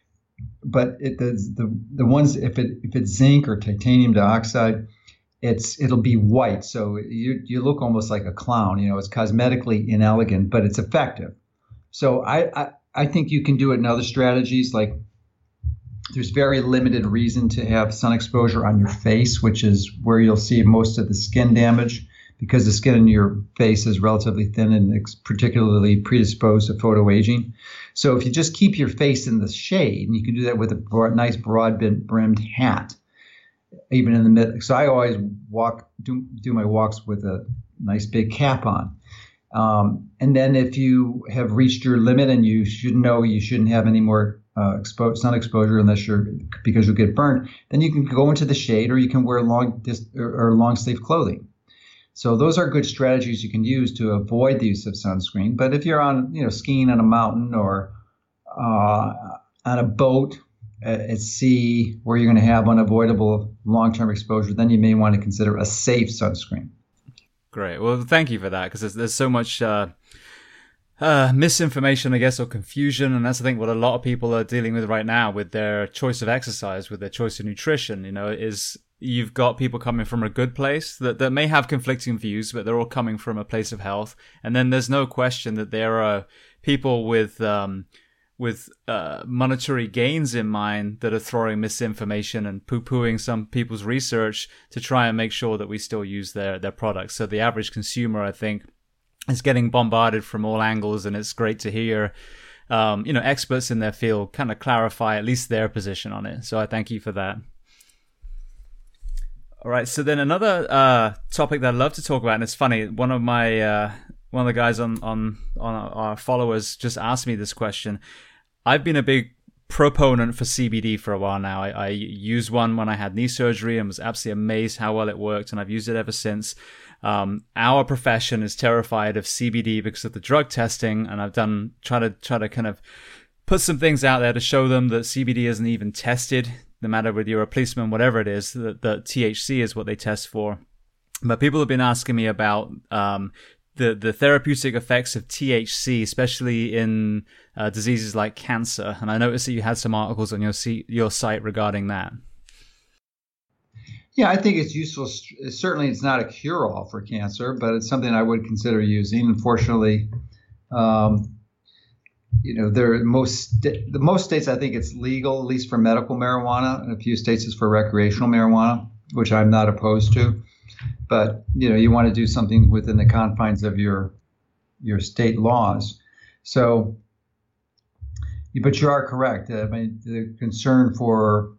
But the ones, if it's zinc or titanium dioxide, it'll be white, so you look almost like a clown. It's cosmetically inelegant, but it's effective. So I think you can do it in other strategies. Like, there's very limited reason to have sun exposure on your face, which is where you'll see most of the skin damage, because the skin in your face is relatively thin and it's particularly predisposed to photoaging. So if you just keep your face in the shade, and you can do that with a nice broad-brimmed hat, even in the mid. So I always do my walks with a nice big cap on. And then if you have reached your limit and you shouldn't have any more sun exposure because you'll get burned, then you can go into the shade, or you can wear long sleeve clothing. So those are good strategies you can use to avoid the use of sunscreen. But if you're on, skiing on a mountain or on a boat at sea where you're going to have unavoidable long-term exposure, then you may want to consider a safe sunscreen. Great. Well, thank you for that, because there's so much misinformation, I guess, or confusion. And that's, I think, what a lot of people are dealing with right now with their choice of exercise, with their choice of nutrition, is you've got people coming from a good place that may have conflicting views, but they're all coming from a place of health. And then there's no question that there are people with monetary gains in mind that are throwing misinformation and poo-pooing some people's research to try and make sure that we still use their products. So the average consumer, I think, is getting bombarded from all angles, and it's great to hear experts in their field kind of clarify at least their position on it. So I thank you for that. All right, so then another topic that I'd love to talk about, and it's funny, one of the guys on our followers just asked me this question. I've been a big proponent for CBD for a while now. I used one when I had knee surgery and was absolutely amazed how well it worked, and I've used it ever since. Our profession is terrified of CBD because of the drug testing, and I've try to kind of put some things out there to show them that CBD isn't even tested, no matter whether you're a policeman, whatever it is, that THC is what they test for. But people have been asking me about the therapeutic effects of THC, especially in diseases like cancer. And I noticed that you had some articles on your site regarding that. Yeah, I think it's useful. Certainly, it's not a cure-all for cancer, but it's something I would consider using. Unfortunately, most states, I think it's legal, at least for medical marijuana, and a few states is for recreational marijuana, which I'm not opposed to. But you want to do something within the confines of your state laws. So, but you are correct. I mean, the concern for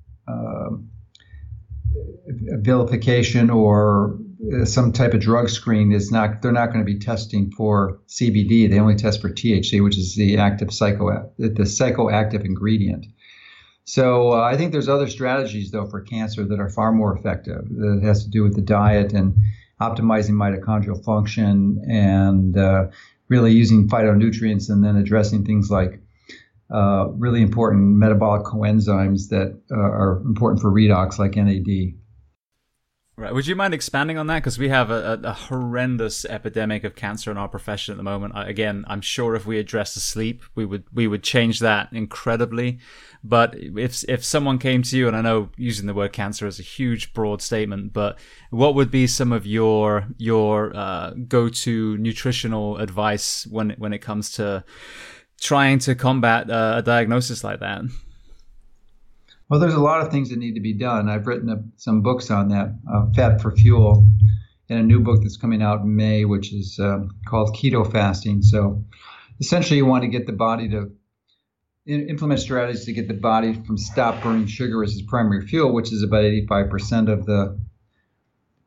vilification or some type of drug screen is not. They're not going to be testing for CBD. They only test for THC, which is the psychoactive ingredient. So I think there's other strategies, though, for cancer that are far more effective. That has to do with the diet and optimizing mitochondrial function and really using phytonutrients, and then addressing things like really important metabolic coenzymes that are important for redox, like NAD. Right. Would you mind expanding on that? Because we have a horrendous epidemic of cancer in our profession at the moment. Again, I'm sure if we address the sleep, we would change that incredibly. But if someone came to you, and I know using the word cancer is a huge, broad statement, but what would be some of your go-to nutritional advice when it comes to trying to combat a diagnosis like that? Well, there's a lot of things that need to be done. I've written some books on that, Fat for Fuel, and a new book that's coming out in May, which is called Keto Fasting. So essentially you want to get the body to implement strategies to get the body from stop burning sugar as its primary fuel, which is about 85% of the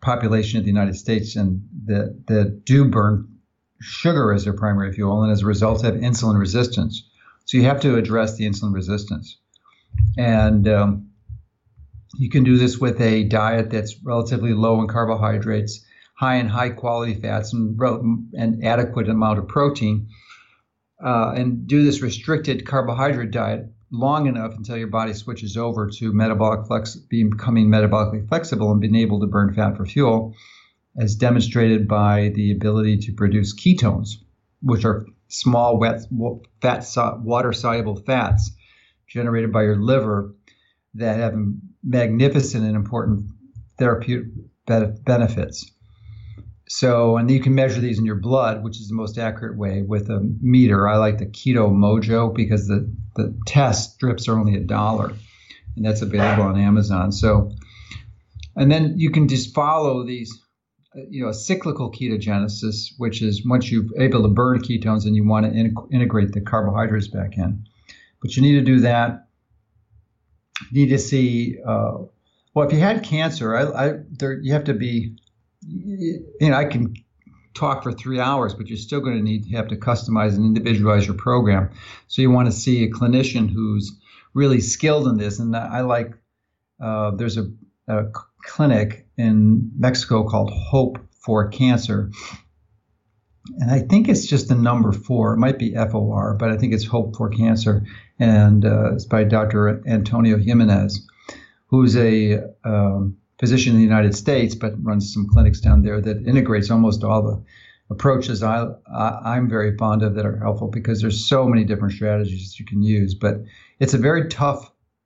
population of the United States and that do burn sugar as their primary fuel, and as a result have insulin resistance. So you have to address the insulin resistance. And you can do this with a diet that's relatively low in carbohydrates, high in high-quality fats, and adequate amount of protein, and do this restricted carbohydrate diet long enough until your body switches over to becoming metabolically flexible and being able to burn fat for fuel, as demonstrated by the ability to produce ketones, which are small, water-soluble fats generated by your liver that have magnificent and important therapeutic benefits. So, and you can measure these in your blood, which is the most accurate way, with a meter. I like the Keto Mojo because the test strips are only $1, and that's available on Amazon. So, and then you can just follow these, a cyclical ketogenesis, which is once you're able to burn ketones and you want to integrate the carbohydrates back in. But you need to do that. You need to see, if you had cancer, you have to be, I can talk for 3 hours, but you're still going to have to customize and individualize your program. So you want to see a clinician who's really skilled in this. And I like, there's a clinic in Mexico called Hope for Cancer. And I think it's just the number 4. It might be FOR, but I think it's Hope for Cancer. And it's by Dr. Antonio Jimenez, who's a physician in the United States, but runs some clinics down there that integrates almost all the approaches I'm very fond of that are helpful, because there's so many different strategies you can use. But it's a very tough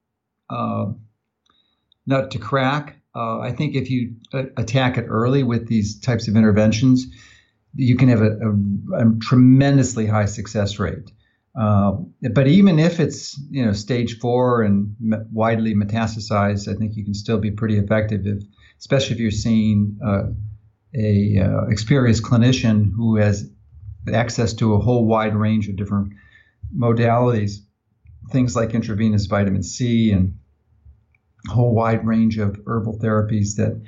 nut to crack. I think if you attack it early with these types of interventions, you can have a tremendously high success rate. But even if it's stage 4 and widely metastasized, I think you can still be pretty effective, especially if you're seeing a experienced clinician who has access to a whole wide range of different modalities, things like intravenous vitamin C and a whole wide range of herbal therapies that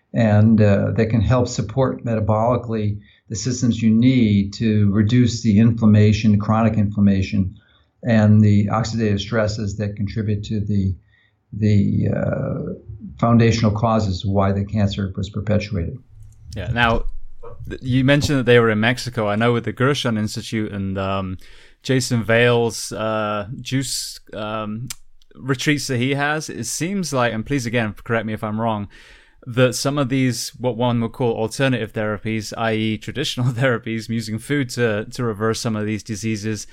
can help support metabolically the systems you need to reduce the inflammation, chronic inflammation, and the oxidative stresses that contribute to the foundational causes of why the cancer was perpetuated. Yeah. Now, you mentioned that they were in Mexico. I know with the Gershon Institute and Jason Vale's juice retreats that he has, it seems like, and please again correct me if I'm wrong, that some of these, what one would call alternative therapies, i.e. traditional therapies, using food to reverse some of these diseases,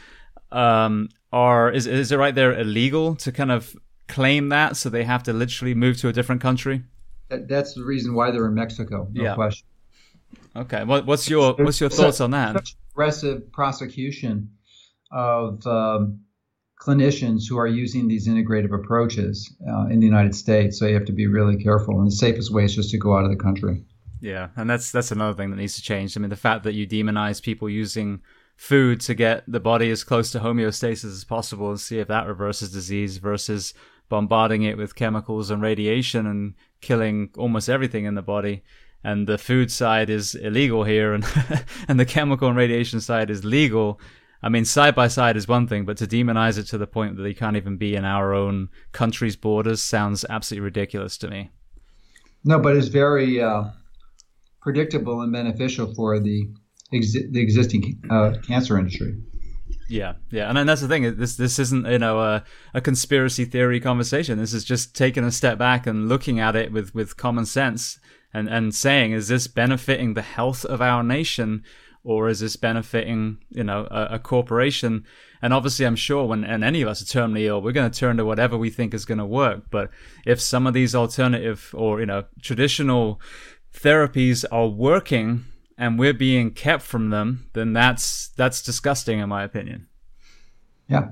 is it right there illegal to kind of claim that, so they have to literally move to a different country? That's the reason why they're in Mexico, no question. Okay, what's your thoughts on that? Such aggressive prosecution of clinicians who are using these integrative approaches in the United States. So you have to be really careful. And the safest way is just to go out of the country. Yeah, and that's another thing that needs to change. I mean, the fact that you demonize people using food to get the body as close to homeostasis as possible and see if that reverses disease, versus bombarding it with chemicals and radiation and killing almost everything in the body. And the food side is illegal here, and and the chemical and radiation side is legal. I mean, side by side is one thing, but to demonize it to the point that they can't even be in our own country's borders sounds absolutely ridiculous to me. No, but it's very predictable and beneficial for the existing cancer industry. Yeah, and that's the thing. This isn't a conspiracy theory conversation. This is just taking a step back and looking at it with common sense and saying, is this benefiting the health of our nation? Or is this benefiting, a corporation? And obviously, I'm sure when any of us are terminally ill, we're going to turn to whatever we think is going to work. But if some of these alternative or, traditional therapies are working and we're being kept from them, then that's disgusting, in my opinion. Yeah.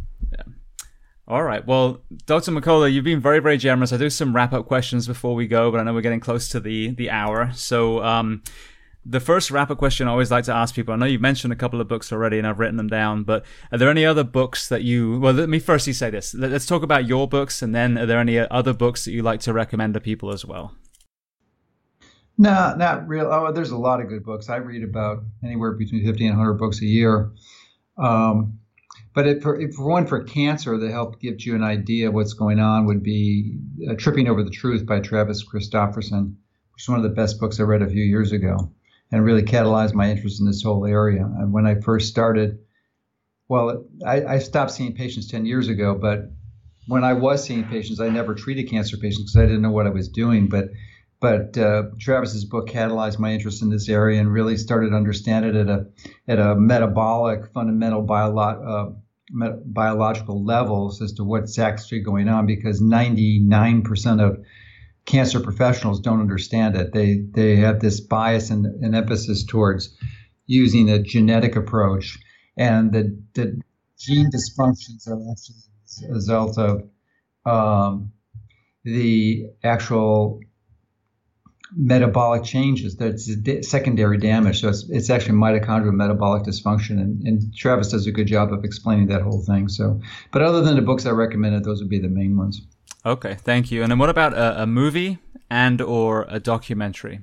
All right. Well, Dr. McCullough, you've been very, very generous. I do some wrap-up questions before we go, but I know we're getting close to the hour. So, the first wrap-up question I always like to ask people, I know you've mentioned a couple of books already and I've written them down, but are there any other books that let me firstly say this. Let's talk about your books, and then are there any other books that you like to recommend to people as well? No, not real. Oh, there's a lot of good books. I read about anywhere between 50 and 100 books a year. Um, but for one, for cancer, that help give you an idea of what's going on would be Tripping Over the Truth by Travis Christofferson, which is one of the best books I read a few years ago and really catalyzed my interest in this whole area. And when I first started, well, I stopped seeing patients 10 years ago, but when I was seeing patients, I never treated cancer patients because I didn't know what I was doing. But Travis's book catalyzed my interest in this area and really started to understand it at a metabolic, fundamental biological levels as to what's actually going on, because 99% of cancer professionals don't understand it. They have this bias and emphasis towards using a genetic approach, and the gene dysfunctions are actually a result of the actual metabolic changes. That's secondary damage. So it's actually mitochondrial metabolic dysfunction, and Travis does a good job of explaining that whole thing. So, but other than the books I recommended, those would be the main ones. Okay, thank you. And then what about a movie and or a documentary?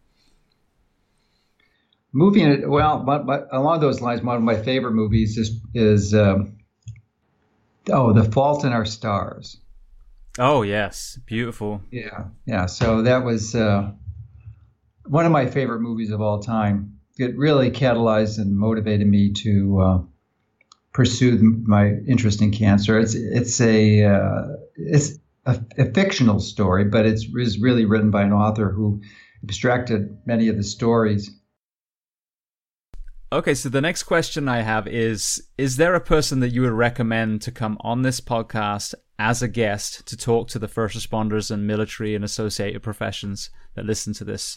Movie, well, but along those lines, one of my favorite movies is The Fault in Our Stars. Oh, yes. Beautiful. Yeah. So that was one of my favorite movies of all time. It really catalyzed and motivated me to pursue my interest in cancer. It's a fictional story, but it's really written by an author who abstracted many of the stories. Okay, so the next question I have is there a person that you would recommend to come on this podcast as a guest to talk to the first responders and military and associated professions that listen to this?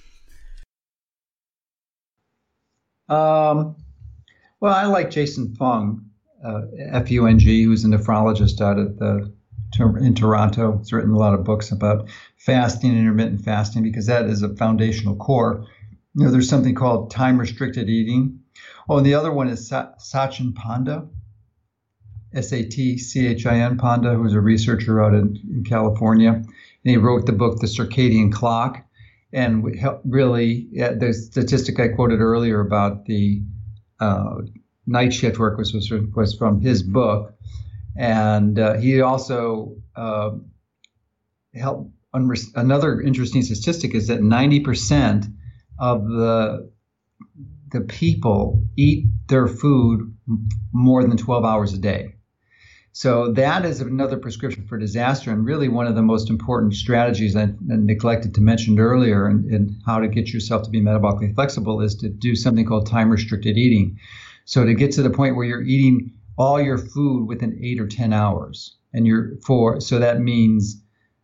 Well, I like Jason Fung, F-U-N-G, who's a nephrologist out in Toronto. He's written a lot of books about fasting, intermittent fasting, because that is a foundational core. There's something called time-restricted eating. Oh, and the other one is Sachin Panda, S-A-T-C-H-I-N Panda, who's a researcher out in California. And he wrote the book, The Circadian Clock. And really, the statistic I quoted earlier about the night shift work was from his book. And he also helped. Another interesting statistic is that 90% of the people eat their food more than 12 hours a day. So that is another prescription for disaster, and really one of the most important strategies I neglected to mention earlier in how to get yourself to be metabolically flexible is to do something called time-restricted eating. So to get to the point where you're eating all your food within 8 or 10 hours, and so that means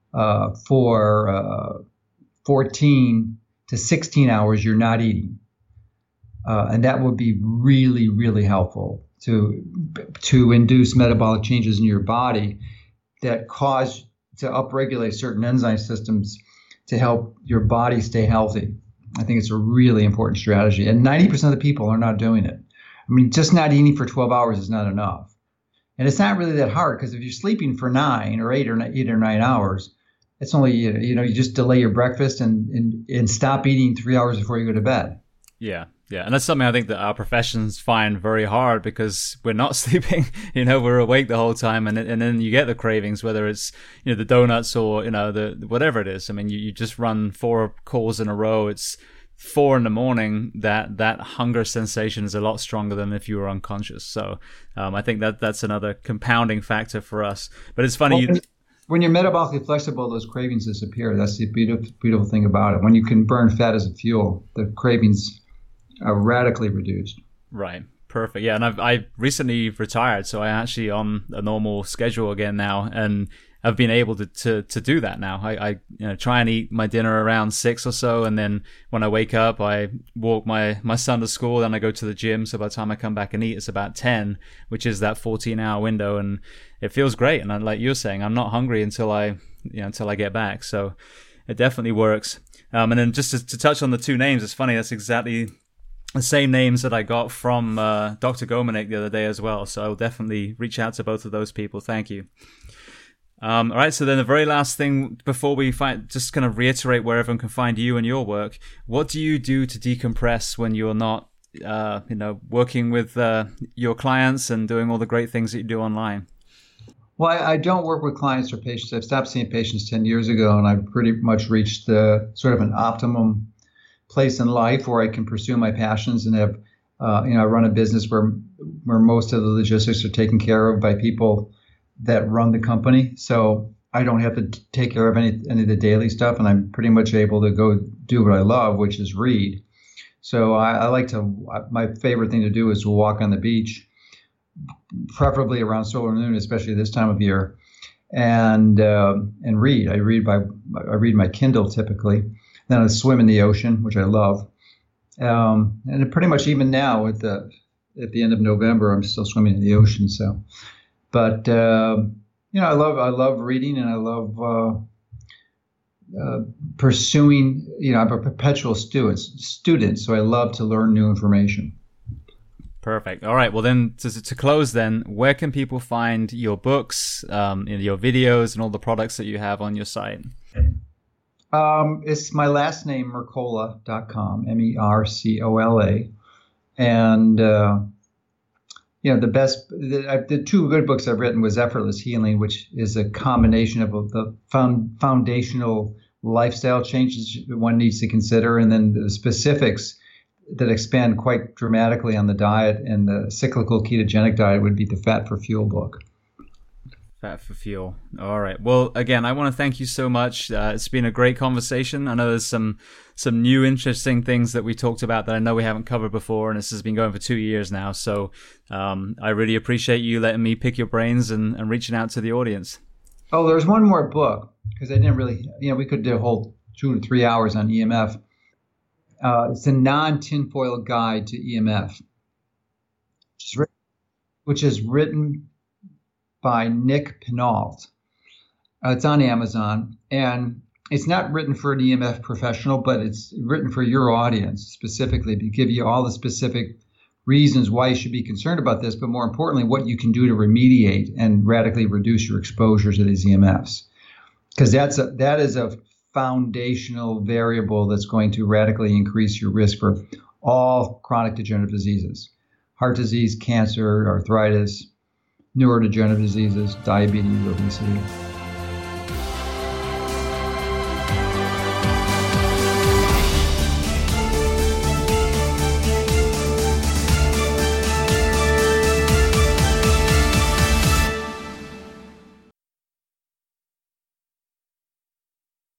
for 14 to 16 hours you're not eating, and that would be really, really helpful to induce metabolic changes in your body that cause to upregulate certain enzyme systems to help your body stay healthy. I think it's a really important strategy, and 90% of the people are not doing it. I mean, just not eating for 12 hours is not enough, and it's not really that hard, because if you're sleeping for 9 or 8 or 9 hours, it's only, you just delay your breakfast and stop eating 3 hours before you go to bed. Yeah. And that's something I think that our professions find very hard, because we're not sleeping, we're awake the whole time. And then you get the cravings, whether it's, the donuts or, the whatever it is. I mean, you just run 4 calls in a row. It's 4 a.m. that hunger sensation is a lot stronger than if you were unconscious. So I think that's another compounding factor for us. But it's funny. When you're metabolically flexible, those cravings disappear. That's the beautiful thing about it. When you can burn fat as a fuel, the cravings are radically reduced. Right. Perfect. Yeah. And I recently retired, so I'm actually on a normal schedule again now, and I've been able to do that now. I try and eat my dinner around 6 or so, and then when I wake up, I walk my son to school, then I go to the gym. So by the time I come back and eat, it's about 10, which is that 14-hour window, and it feels great. And like you're saying, I'm not hungry until I get back. So it definitely works. And then just to touch on the 2 names, it's funny. That's exactly the same names that I got from Dr. Gomanek the other day as well. So I'll definitely reach out to both of those people. Thank you. All right. So then the very last thing before we just kind of reiterate where everyone can find you and your work. What do you do to decompress when you're not, working with your clients and doing all the great things that you do online? Well, I don't work with clients or patients. I've stopped seeing patients 10 years ago, and I've pretty much reached the sort of an optimum place in life where I can pursue my passions and have, I run a business where most of the logistics are taken care of by people that run the company. So I don't have to take care of any of the daily stuff, and I'm pretty much able to go do what I love, which is read. So my favorite thing to do is to walk on the beach, preferably around solar noon, especially this time of year, and read. I read my Kindle typically. Then I swim in the ocean, which I love. And pretty much even now at the end of November, I'm still swimming in the ocean. So, but I love reading, and I love pursuing. I'm a perpetual student, so I love to learn new information. Perfect. All right. Well, then to close, then where can people find your books, your videos, and all the products that you have on your site? It's my last name, Mercola.com, Mercola. And, the two good books I've written was Effortless Healing, which is a combination of the foundational lifestyle changes one needs to consider, and then the specifics that expand quite dramatically on the diet. And the cyclical ketogenic diet would be the Fat for Fuel book. Fat for Fuel. All right. Well, again, I want to thank you so much. It's been a great conversation. I know there's some new interesting things that we talked about that I know we haven't covered before, and this has been going for 2 years now. So I really appreciate you letting me pick your brains and reaching out to the audience. Oh, there's one more book, because I didn't really, we could do a whole 2 to 3 hours on EMF. It's a non-tinfoil guide to EMF, which is written by Nick Pinault. It's on Amazon, and it's not written for an EMF professional, but it's written for your audience specifically to give you all the specific reasons why you should be concerned about this, but more importantly, what you can do to remediate and radically reduce your exposure to these EMFs. Because that is a foundational variable that's going to radically increase your risk for all chronic degenerative diseases: heart disease, cancer, arthritis, neurodegenerative diseases, diabetes, obesity.